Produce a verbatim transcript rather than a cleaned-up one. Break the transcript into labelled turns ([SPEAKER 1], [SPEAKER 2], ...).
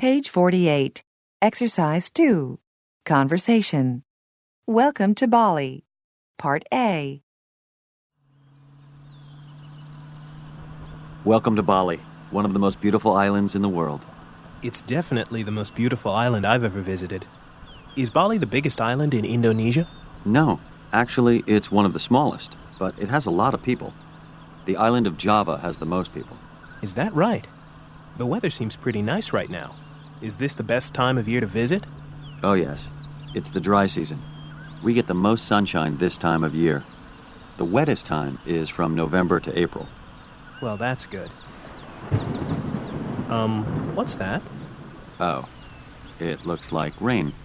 [SPEAKER 1] Page forty-eight. Exercise two. Conversation. Welcome to Bali. Part A.
[SPEAKER 2] Welcome to Bali, one of the most beautiful islands in the world.
[SPEAKER 3] It's definitely the most beautiful island I've ever visited. Is Bali the biggest island in Indonesia?
[SPEAKER 2] No, actually, it's one of the smallest, but it has a lot of people. The island of Java has the most people.
[SPEAKER 3] Is that right? The weather seems pretty nice right now. Is this the best time of year to visit?
[SPEAKER 2] Oh yes, it's the dry season. We get the most sunshine this time of year. The wettest time is from November to April.
[SPEAKER 3] Well, that's good. Um, what's that?
[SPEAKER 2] Oh, it looks like rain.